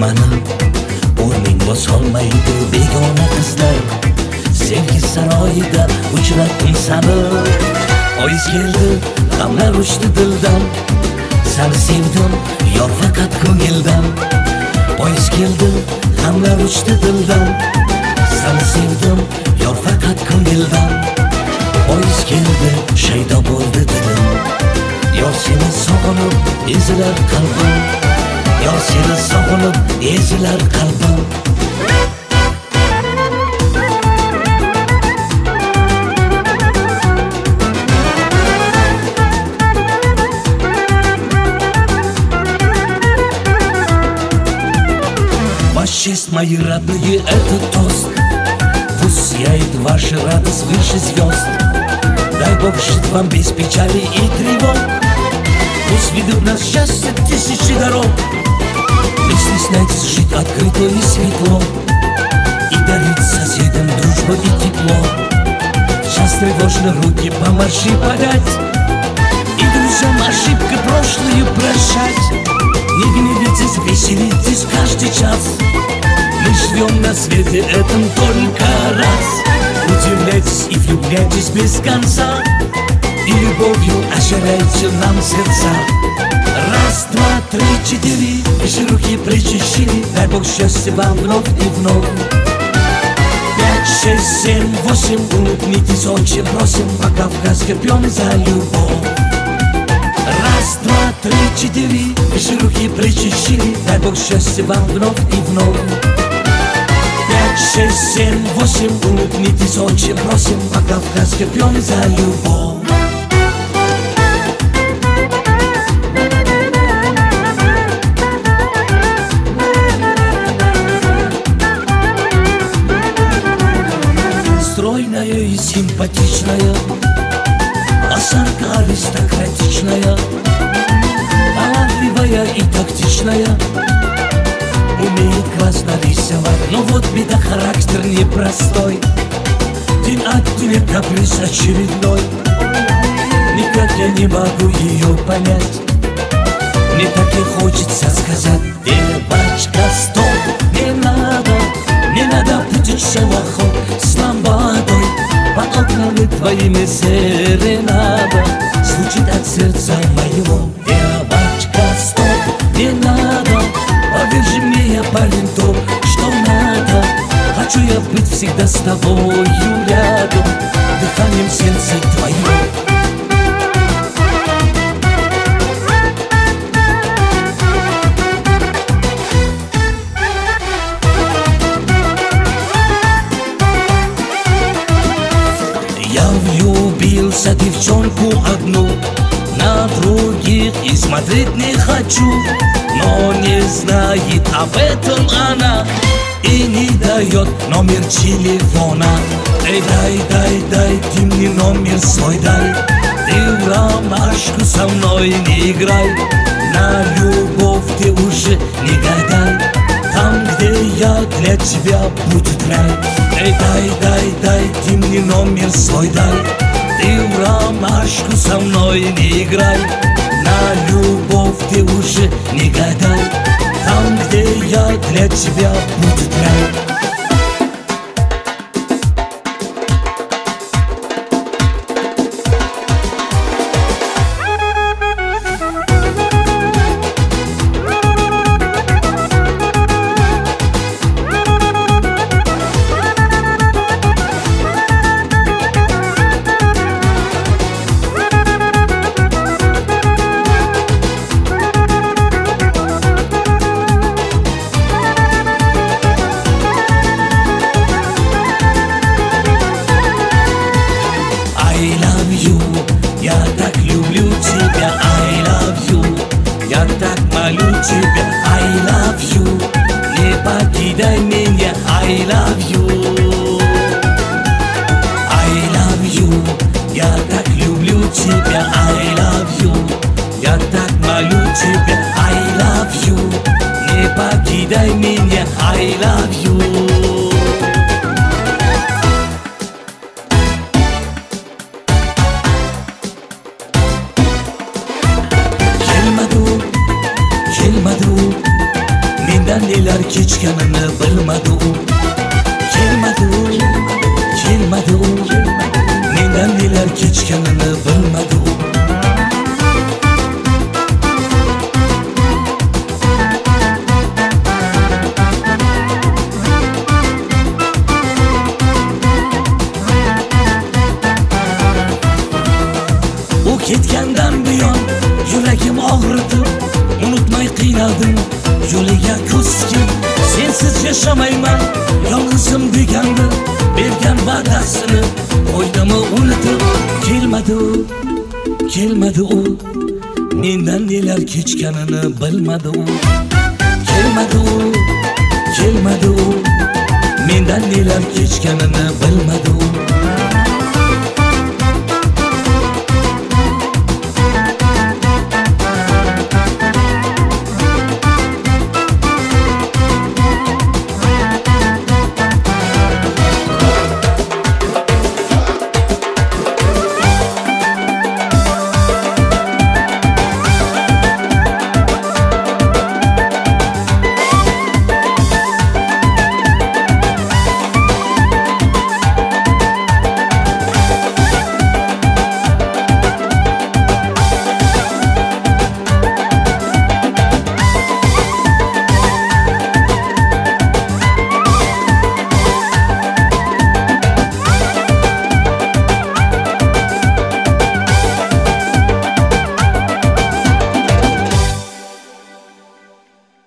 mani o'rning bosolmaydi begona qizlar. Sevgi saroyida uchratdim sani. Oyiz keldi, g'amlar uçtu dildan. Seni sevdim, yor faqat ko'ngildan. Oyiz keldi, g'amlar uçtu dildan. Seni sevdim, yor faqat ko'ngildan. Oyiz keldi, shaydo bo'ldi dilim. Yor seni sog'inib, ezilar qalbim. Yor seni sog'inib, ezilar qalbim. Честь мои родные, это тост. Пусть сияет ваша радость выше звезд. Дай Бог жить вам без печали и тревог. Пусть ведут нас счастье тысячи дорог. Не стесняйтесь жить открыто и светло, и дарить соседям дружбу и тепло. Сейчас тревожно руки помаши подать, и друзьям ошибки прошлые прощать. Не гневитесь, веселитесь каждый час. Мы живем на свете этом только раз. Удивляйтесь и влюбляйтесь без конца, и любовью ощущайте нам сердца. Раз, два, три, четыре, ваши руки плечи шире. Дай Бог счастья вам вновь и вновь. 5, 6, 7, 8, улыбнитесь, очень просим, по кавказски пьем за любовь. Раз, два, три, четыре, ваши руки плечи шире. Дай Бог счастья вам вновь и вновь. 5, 6, 7, 8, улыбнитесь, очень просим, по кавказски пьем за любовь. Стройная и симпатичная, осанка аристократичная, талантливая и тактичная, умеет классно рисовать. Но вот беда, характер непростой, день от дня каприз очередной. Никак я не могу ее понять. Мне так и хочется сказать: девочка, стоп, не надо путешествовать с ламбадой. Под окнами твоими серенада звучит от сердца моего. Девочка, стоп, не надо, поверь мне, я парень, то, что надо. Хочу я быть всегда с тобою рядом, дыханием сердца твоего. Я влюбился в девчонку одну, на других и смотреть не хочу. Но не знает об этом она и не дает номер телефона. Эй, дай, ты мне номер свой дай. Ты в ромашку со мной не играй, на любовь ты уже не гадай. Там, где я, для тебя будет рай. Эй, дай, ты мне номер свой дай. Ты в ромашку со мной не играй, на любовь ты уже не гадай. Там, где я, для тебя будет рай. Я так люблю тебя, I love you. Я так молю тебя, I love you. Не покидай меня, I love you. I love you. Я так люблю тебя, I love you. Я так молю тебя, I love you. Не покидай меня, I love you. Kelmadu, mendan nelar og'ritib, unutmay qiynaldim. Yo'liga ko'z tikib, sensiz yashamayman, yolg'izim degandim. Bergan va'dasini qo'ydimi unutib, kelmadi u, mendan nelar kechganini bilmadi u. Kelmadi u, mendan nelar kechganini bilmadi u.